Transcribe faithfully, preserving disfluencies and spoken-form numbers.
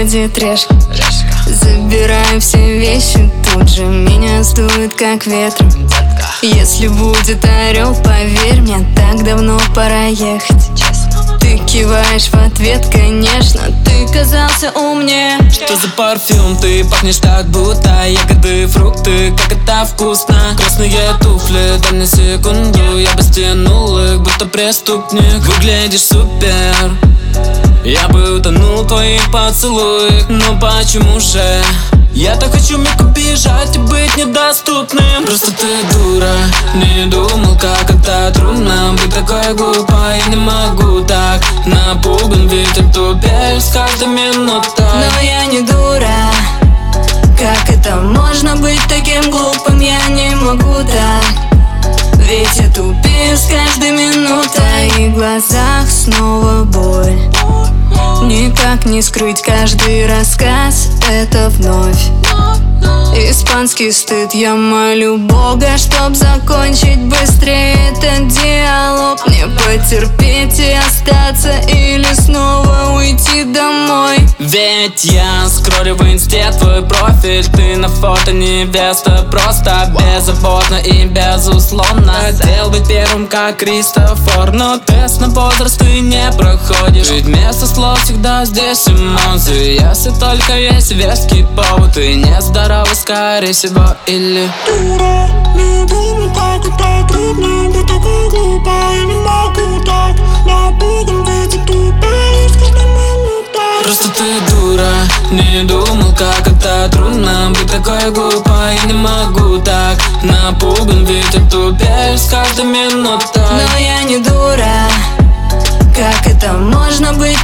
приходит решка. Забираю все вещи, тут же меня сдует как ветром. Если будет орел, поверь мне, так давно пора ехать. Ты киваешь в ответ, конечно, ты казался умнее. Что за парфюм? Ты пахнешь так, будто ягоды, фрукты, как это вкусно. Красные туфли, дай мне секунду, я бы стянул их, будто преступник. Выглядишь супер, я бы утонул в твоих поцелуях, но почему же? Я так хочу миг убежать и быть недоступным. Просто ты дура, не думал, как это трудно быть такой глупой. Я не могу так, напуган, ведь ты тупеешь с каждой минутой. Но я не дура, как это можно быть таким глупым? Я не могу так, ведь я тупею с каждой минутой. В твоих глазах снова боль, никак не скрыть каждый рассказ, это вновь испанский стыд. Я молю Бога, чтоб закончить быстрее этот диалог. Мне потерпеть и остаться или снова уйти домой. Ведь я скроллю в инсте твой профиль, ты на фото невеста, просто беззаботно и безусловно. Хотел быть первым, как Кристофор, но тест на возраст ты не проходишь. Ведь вместо слов всегда здесь эмоции, если только есть веский повод. Ты нездорова, скорее всего, или дура, не думал, как это трудно быть такой глупой. Я не могу так, напуган, ведь я тупею с каждой минутой. Просто ты дура, не думал, как это трудно быть такой глупой. Я не могу так, напуган, ведь я тупею с каждой минутой. Но я не дура, как это можно быть